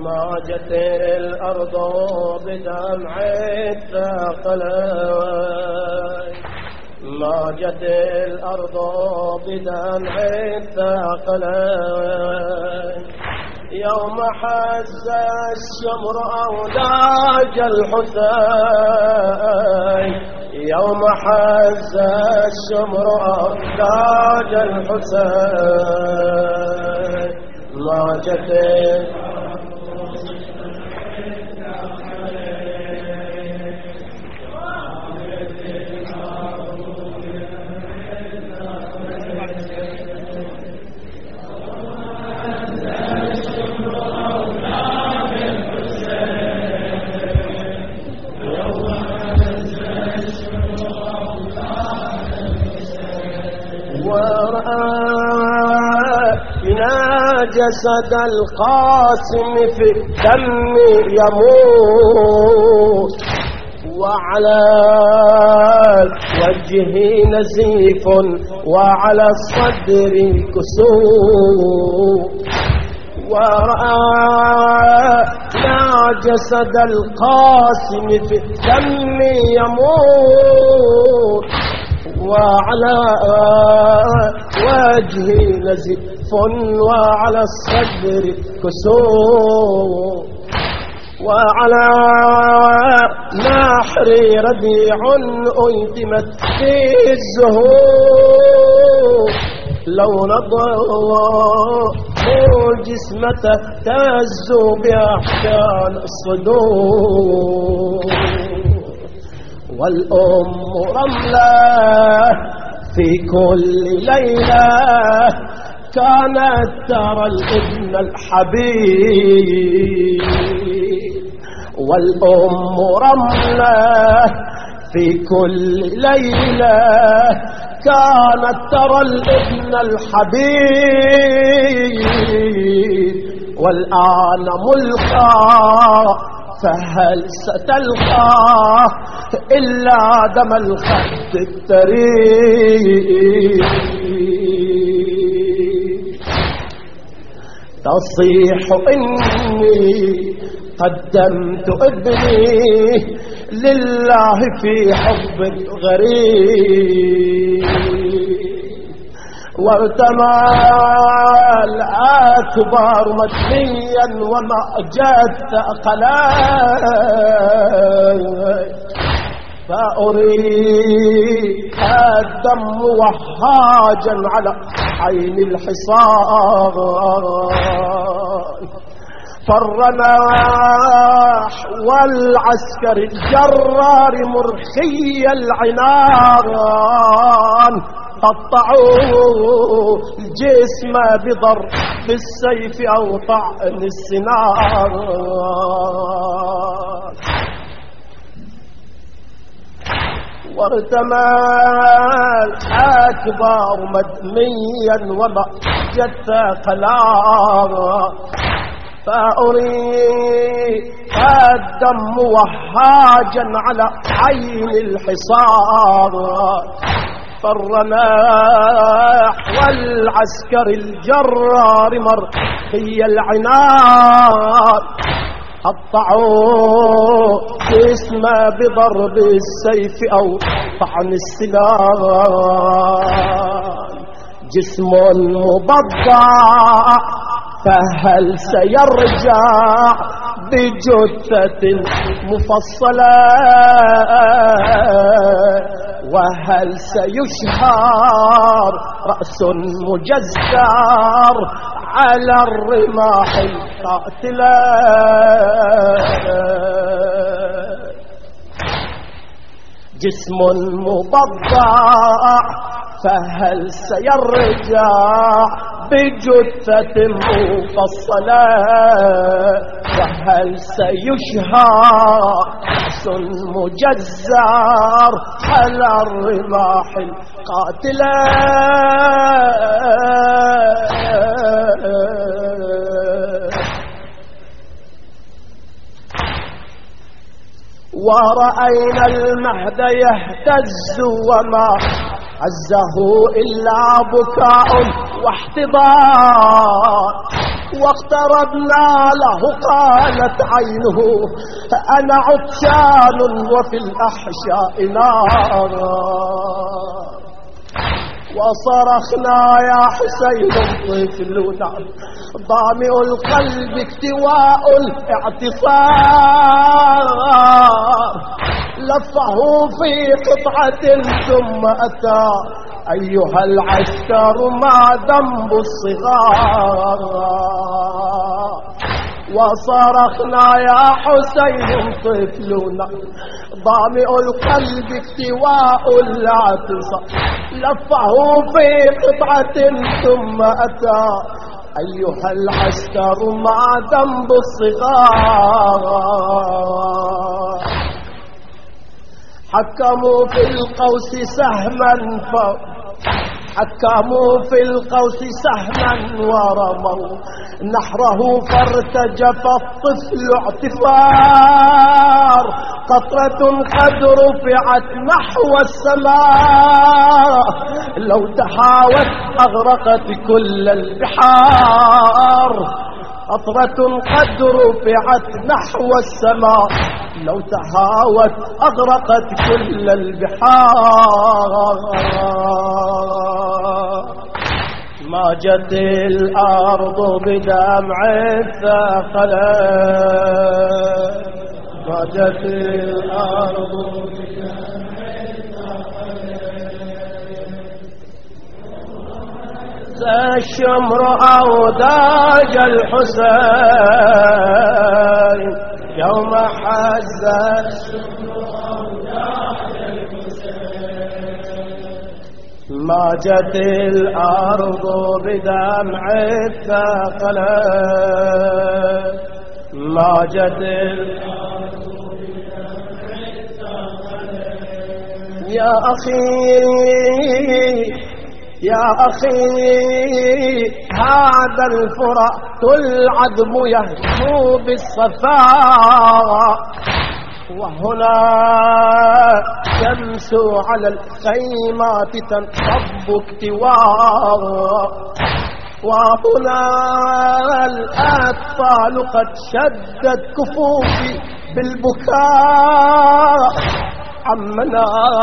ماجت الأرض بدمع الثقلين ماجت الأرض بدمع الثقلين يوم حز الشمر أوداج الحسين يوم حز الشمر أوداج الحسين ماجت جسد القاسم في الدم يموت وعلى وجهه نزيف وعلى الصدر كسوف ورأى جسد القاسم في الدم يموت وعلى وجهه نزيف وعلى الصدر كسوف وعلى نحر ربيع أيتمت في الزهور لو نضوا الجسمة تهزوا بأحكام الصدور والأم رملة في كل ليلة كانت ترى الابن الحبيب والأم رملة في كل ليلة كانت ترى الابن الحبيب والآن ملقى فهل ستلقاه إلا دم الخد التريب تصيح إني قدمت ابني لله في حب غريب وارتمى الأكبر مدنيا وما جد ثقلين فأريد الدم وهاجا على عين الحصان فالرماح والعسكر الجرار مرخي العنان قطعوا الجسم بضرب بالسيف أو طعن السنان وارتمى الأكبر مدميا ومأجد ثقلا فأريد الدم وهاجا على عين الحصار فالرماح والعسكر الجرار مرخي العنان قطعوا جسمه بضرب السيف أو طعن السنان جسم مبضع فهل سيرجع بجثة مفصلة وهل سيشهر رأس مجزر على الرماح القاتلة جسم مبضع فهل سيرجع بجثة مفصلة وهل سيشهر رأس مجزر على الرماح القاتلة ورأينا المهد يهتز وما عزه إلا بكاء واحتضار واقتربنا له قالت عينه أنا عطشان وفي الأحشاء نار. وصرخنا يا حسين طفلنا ضامئ القلب اكتواء الاعتصار. لفه في قطعة ثم أتى أيها العسكر ما ذنب الصغار. وصرخنا يا حسين طفلنا ضامئ القلب اكتواء الاعتصار. لفه في قطعة ثم أتى أيها العسكر ما ذنب الصغار. حكموا في القوس سهما حكموا في القوس سهما ورموا نحره فارتجف الطفل اعتفار. قطرة قد رفعت نحو السماء لو تحاوت أغرقت كل البحار. قطرة قد رفعت نحو السماء لو تهاوت أغرقت كل البحار. ما جت الأرض بدمع الثقلين. ما جت الأرض بدمع الثقلين. الشمر أوداج الحسين يوم حز الشمر أوداج الحسين. ما جت الأرض بدمع الثقلين. ما جت الأرض بدمع الثقلين. يا أخي يا أخي هذا الفرات العذب يهجو بالصفاء. وهنا شمس على الخيمات تنصب اكتواء. وهنا الأطفال قد شدت كفوفي بالبكاء. عمنا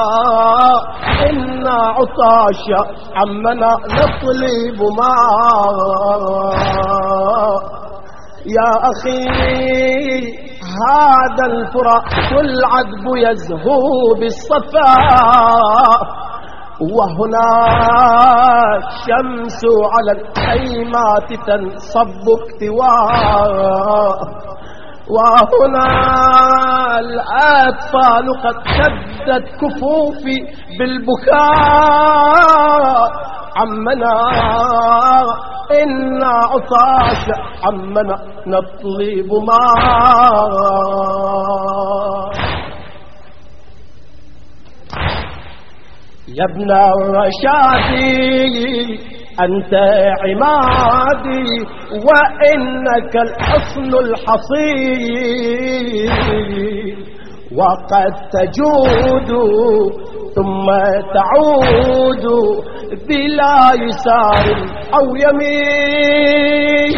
إنا عطاشا عمنا نطلب ماء. يا أخي هذا الفرات العذب يزهو بالصفاء. وهنا الشمس على الخيمات تنصب اكتواء. وهنا الأطفال قد شدت كفوفي بالبكاء. عمنا إنا عطاش عمنا نطلب ماء. يا ابن الرشاد أنت عمادي وإنك الحصن الحصين. وقد تجود ثم تعود بلا يسار أو يمين.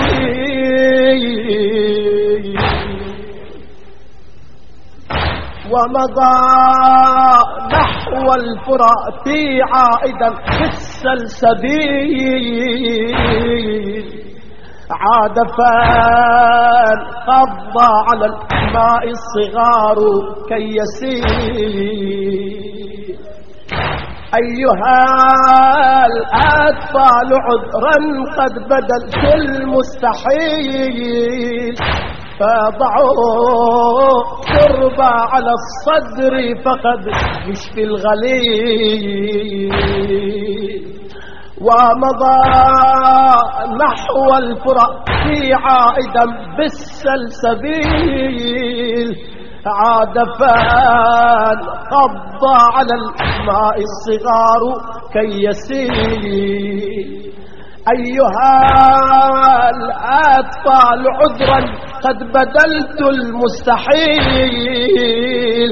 ومضى نحو الفرات عائدا في السلسبيل. عاد فانقضى على الماء الصغار كي يسير. أيها الأطفال عذرا قد بدلت المستحيل. فضعوا تربى على الصدر فقد يشفي الغليل. ومضى نحو الفرات عائدا بالسلسبيل. عاد فانقضى على الماء الصغار كي يسيل. أيها الأطفال عذرا قد بدلت المستحيل.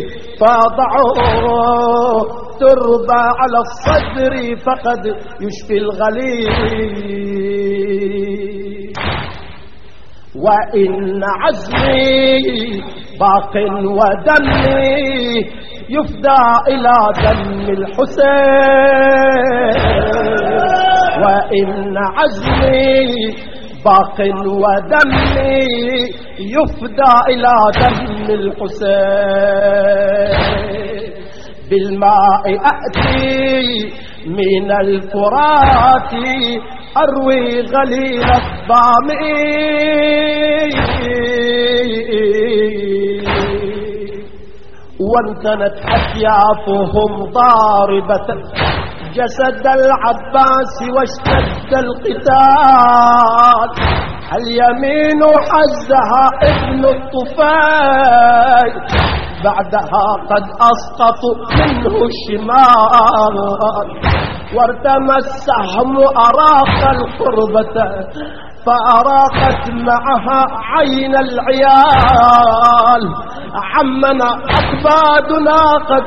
فضعوا تربى على الصدر فقد يشفي الغليل. وإن عزمي باق ودمي يفدى إلى دم الحسين، وإن عزمي باق ودمي يفدى إلى دم الحسين. بالماء أأتي من الفرات أروي غليل الظامئ، وانتنت أسيافهم ضاربة جسد العباس واشتد القتال. اليمين حزها ابن الطفيل بعدها قد أسقطوا منه الشمال، وارتمى السهم أراق القربة فأراقت معها عين العيال. عمنا أكبادنا قد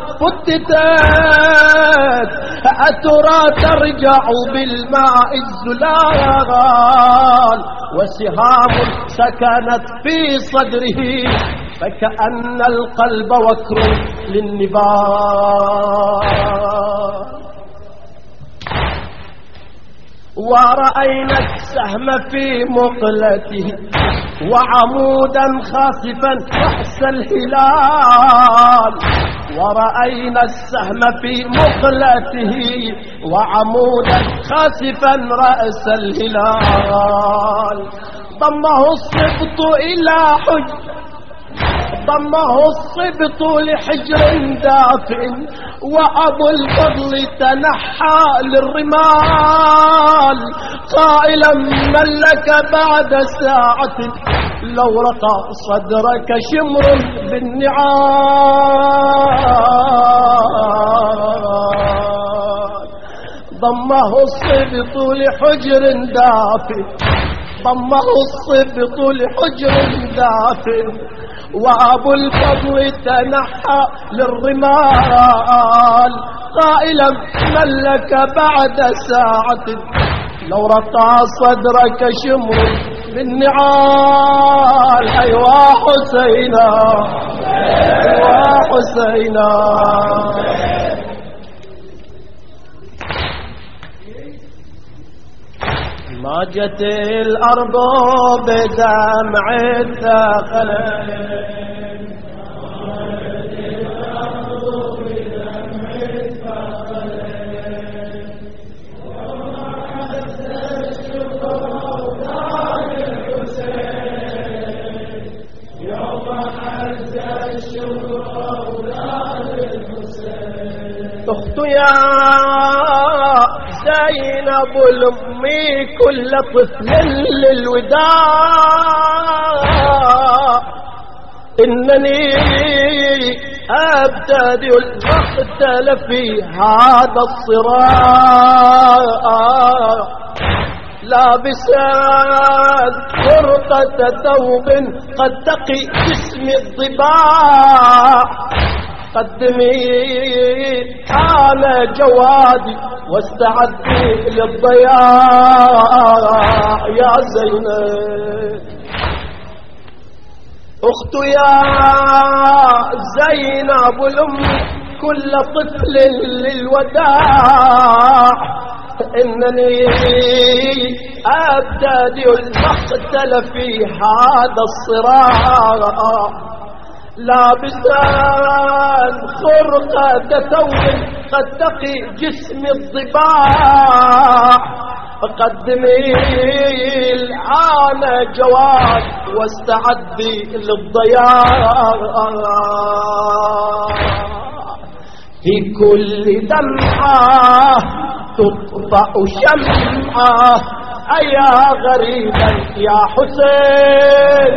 فتتت أترى ترجع بالماء الزلال، وسهام سكنت في صدره فكأن القلب وكر للنبال. ورأينا السهم في مقلته وعمودا خاسفا رأس الهلال، ورأينا السهم في مقلته وعمودا خاسفا رأس الهلال. ضمه الصبط إلى ضمه الصبط لحجر دافئ، وأبو الفضل تنحى للرمال قائلا من لك بعد ساعة لو رقى صدرك شمر بالنعال. ضمه الصبط لحجر دافئ، ضمه الصبط لحجر دافئ، وأبو الفضل تنحى للرمال قائلا من لك بعد ساعة لو رقى صدرك شمر بالنعال. أيوا حسينا أيوا حسينا. ما جت الأرض بدمع الثقلين، أخت يا زينب الأمي كل طفل للوداع، إنني أبتدئ المقتل في هذا الصراع، لابسا فرقة ثوب قد تقي جسم الضباع. قدمي أنا جوادي واستعدي للضياع يا زينب. أخت يا زينب الأم كل طفل للوداع، إنني أبتدئ المقتل في هذا الصراع، لابسا خرقة ثوب قد تقي جسم الضباع. فقدمي الآن جواد واستعدي للضياع. في كل دمعة تطفأ شمعة أيا غريبا يا حسين.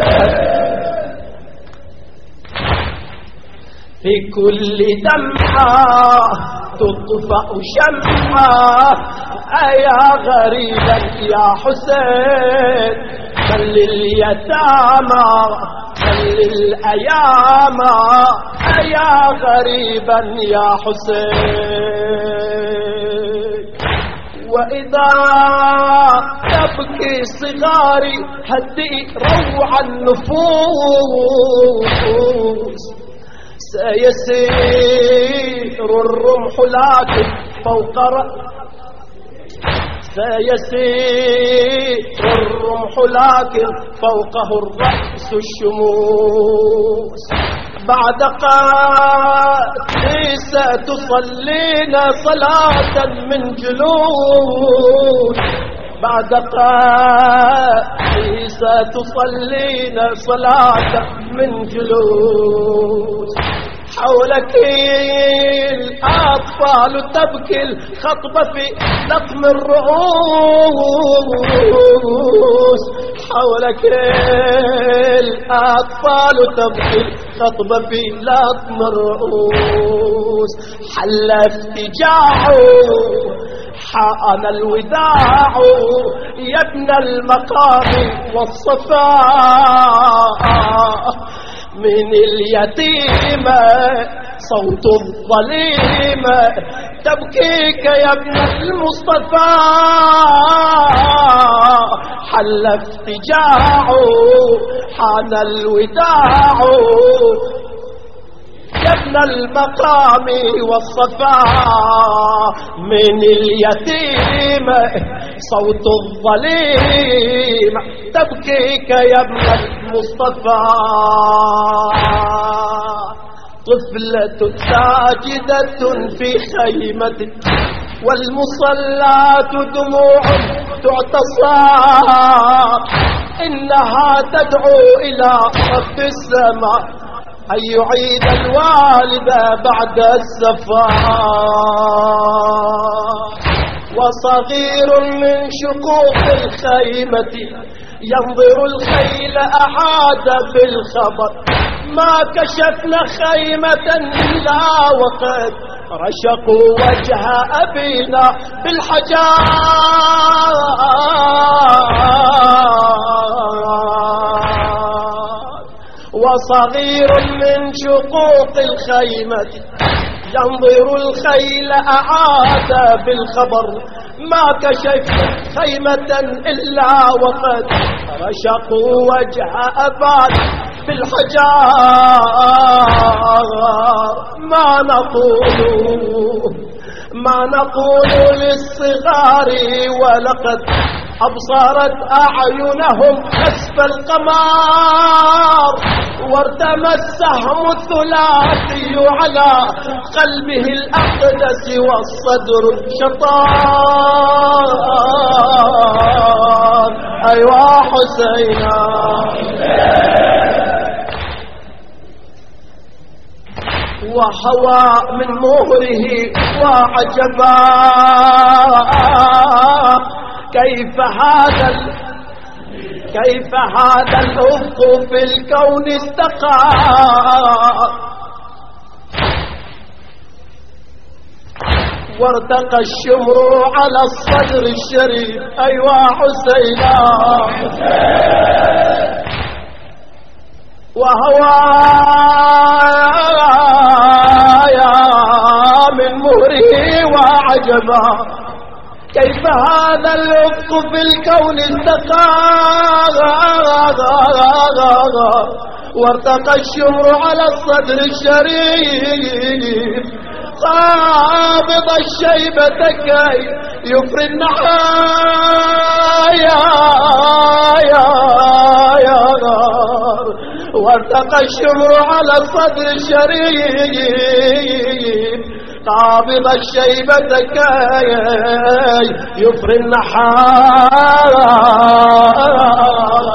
في كل دمعة تطفأ شمعة أيا غريبا يا حسين. من لليتامى من للأيام أيا غريبا يا حسين. وإذا تبكي صغاري هدئ روع النفوس. سيسير الرمح لكن فوق سيسير الرمح لكن فوقه الرأس الشموس. بعد قتلي ستصلين صلاة من جلوس. بعد قتلي ستصلين صلاة من جلوس. حولك الأطفال تبكي الخطبة في لطم الرؤوس. حولك الأطفال تبكي الخطبة في لطم الرؤوس. حل افتجاع حان الوداع يا ابن المقام والصفاء. من اليتيمة صوت الظليمة تبكيك يا ابن المصطفى. حل افتجاع حان الوداع يا ابن المقام والصفاء. من اليتيمة صوت الظليم تبكيك يا ابن المصطفى. طفلة ساجدة في خيمة والمصلاة دموع تعتصى. إنها تدعو إلى رب السماء أن يعيد الوالد بعد السفاح. وصغير من شقوق الخيمة ينظر الخيل أعاد بالخبر. ما كشفنا خيمة إلا وقد رشقوا وجه أبينا بالحجار. وصغير من شقوق الخيمة ينظر الخيل أعاد بالخبر. ما كشف خيمة إلا وقد رشقوا وجه أبان بالحجار. ما نقول للصغار ولقد أبصرت أعينهم كسف القمار. وارتمى السهم الثلاثي على قلبه الأقدس والصدر شطار. أيوا حسينا وهوى من مهره وعجبا. كيف هذا الأفق في الكون استقام. وارتقى الشمر على الصدر الشريف. أيوا حسينا وهوى من مهره وعجبا. كيف هذا الأفق في الكون استقام. وارتقى الشمر على الصدر الشريف. قابض الشيبة كي يفري النحايا. وارتقى الشمر على الصدر الشريف. قابض الشيبة كي يفري النحايا.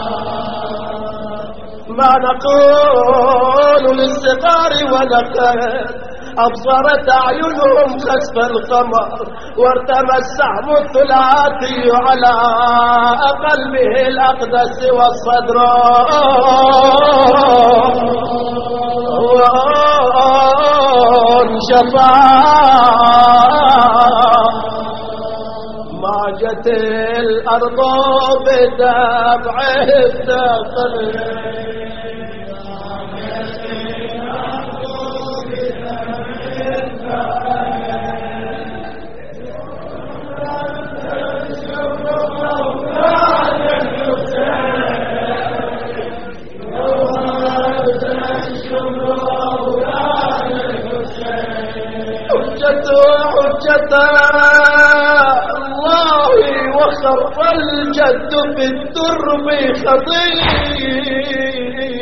ما نقول للصغار ولقد أبصرت أعينهم خسف القمر. وارتمى السهم الثلاثي على قلبه الأقدس والصدر وانشفى. ماجت الأرض بدمع التقليد. حجة الله وخر الجد في الدرب خضير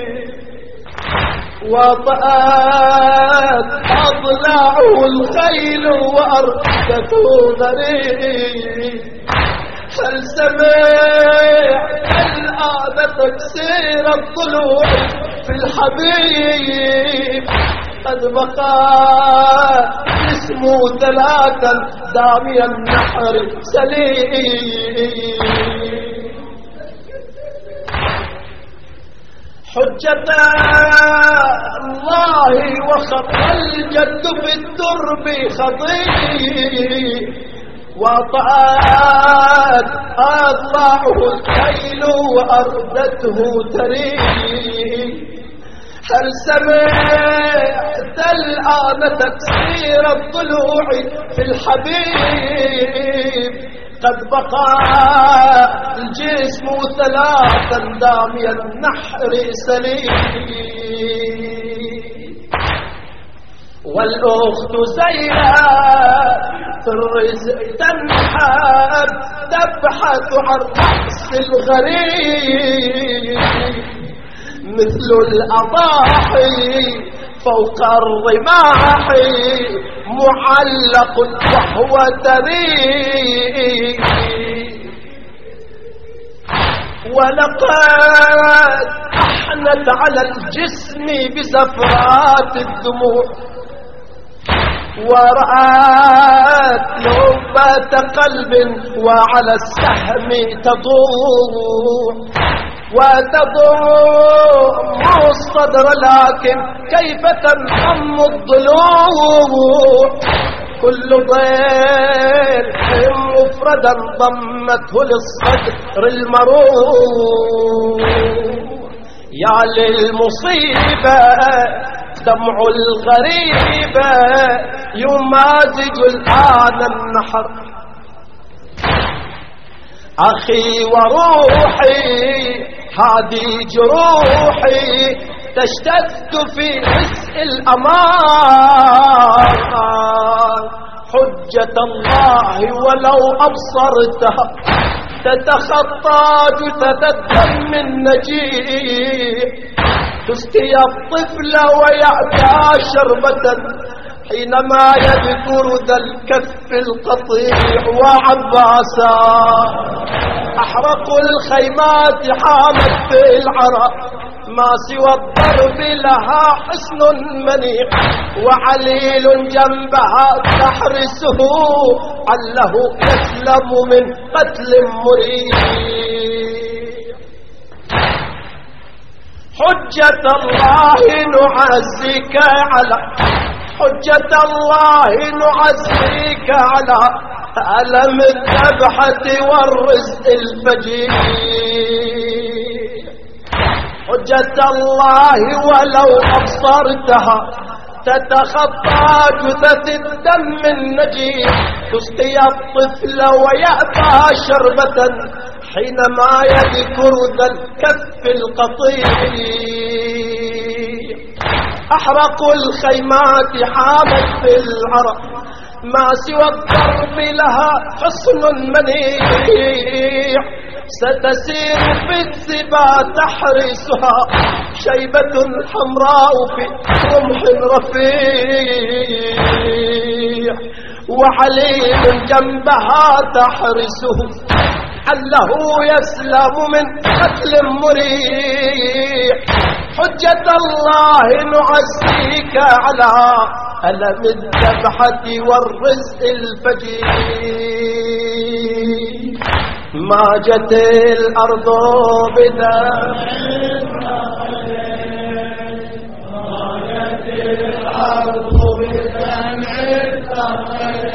وطأت أضلاعه الخيل وأركته ذريع هل سمعت الآن تكسير الضلوع في الحبيب قد بقى اسمه ثلاثا دامي النحر سليم حجة الله وخط الجد في الدرب خطير وطأت أضلاعه الخيل وأردته تريد هل سمعت الآن تكسير الضلوع في الحبيب قد بقى الجسم ثلاثا دامي النحر سليم والأخت زينب في الرزق تنحب تبحث عن رأس الغريب مثل الأضاحي فوق الرماح معلق وهو دريء ولقد أحنت على الجسم بزفرات الدموع ورأت لبة قلب وعلى السهم تضوع وتضم الصدر لكن كيف تنضم الضلوع كل ضيل مفردا ضمته للصدر المروع يا للمصيبة دمع الغريبة يمازج الآن النحر أخي وروحي هذه جروحي تشتد في حسء الأمان حجة الله ولو أبصرتها تتخطى جثث الدم النجيح تسقي الطفل ويأتى شربة حينما يذكر ذا الكف القطيع وعباسا أحرقوا الخيمات حامت في العرق ما سوى الضرب لها حسن منيع وعليل جنبها تحرسه عله يسلم من قتل مريع حجة الله نعزيك على حجة الله نعزيك على ألم الذبحة والرزق الفجيع حجة الله ولو أبصرتها تتخطى جثث الدم النجيح تسقي الطفل ويأبى شربة حينما يذكر ذا الكف القطيع أحرقوا الخيمات حامت في العرق ما سوى الضرب لها حصن منيع ستسير في السبا تحرسها شيبة حمراء في رمح رفيع وعليل جنبها تحرسه عله يسلم من قتل مريع حجة الله نعزيك على ألم الذبحة والرزق الفجيع ما جت الأرض بدم ما جت الأرض بدمع الثقل